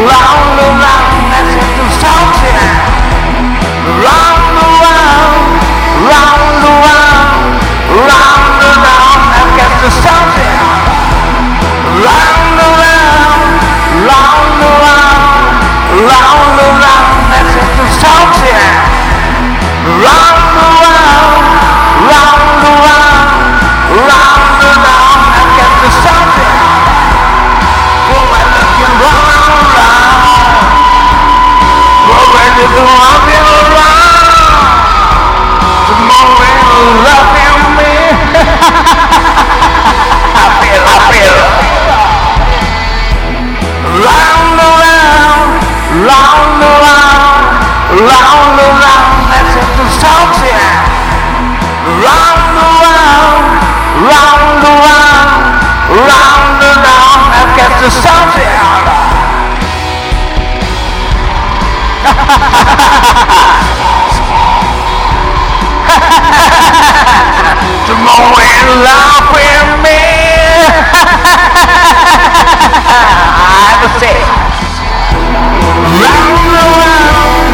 round around, that's it, the something. Round around, round around, round around, that gets the something. Round around, round around, round around, that's it, the something. Round around, round around, round around, that gets the something. For when looking round around, for when you do walking around, the more you love me. I feel. Round around, round around, round around, that's it, the something. Round around, round around, round around, that gets the something. The more you laugh with me, I would say, round around,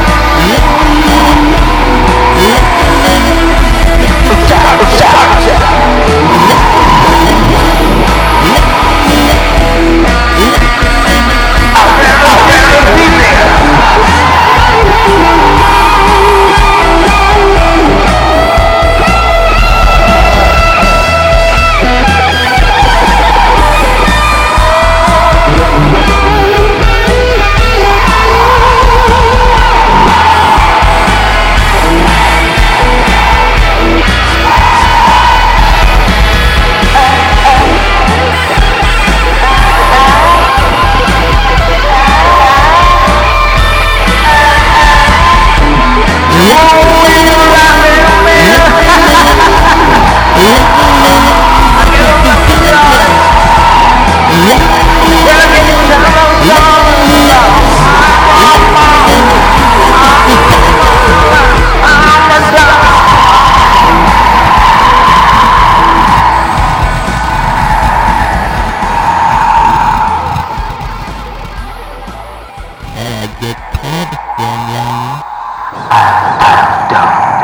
Get caught, young. I'm done.